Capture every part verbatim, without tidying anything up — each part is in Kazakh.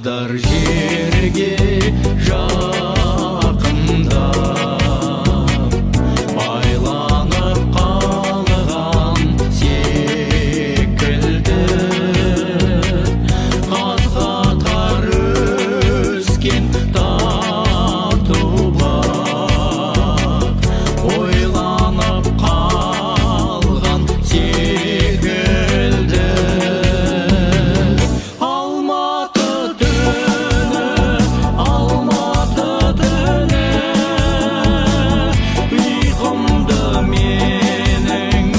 Құздар жерге жақындап байланып қалған секілді, қаз-қатар өскен тату бақ ойланып қалған секілді. Алматы түні, Алматы түні, ұйқымды менің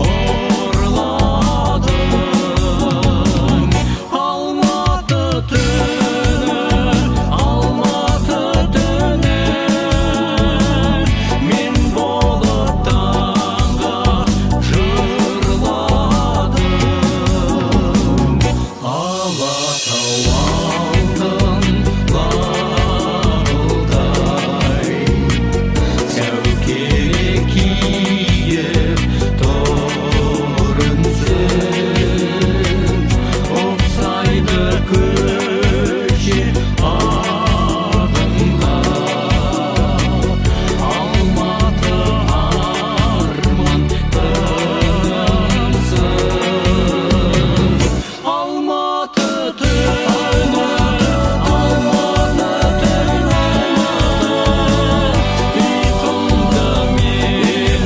ұрладың. Алматы түні, Алматы түні, мен болып таңға жырладым. Алатау алтын лағылдай, сәукеле киіп тұр үнсіз, ұқсайды көше ағынға. Алматы арман тынымсыз. Алматы түні, Алматы түні, ұйқымды менің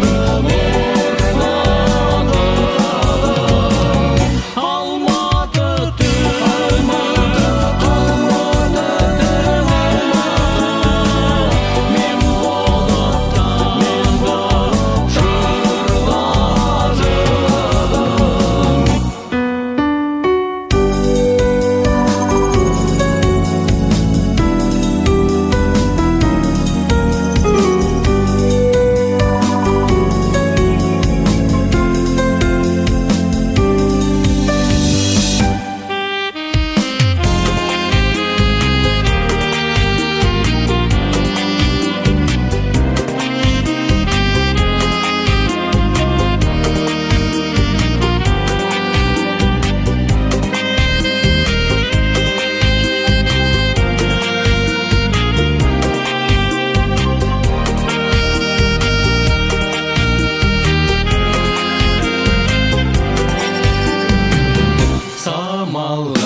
ұрладың. Алматы түні, Алматы түні, мен болып таңға жырладым. Самал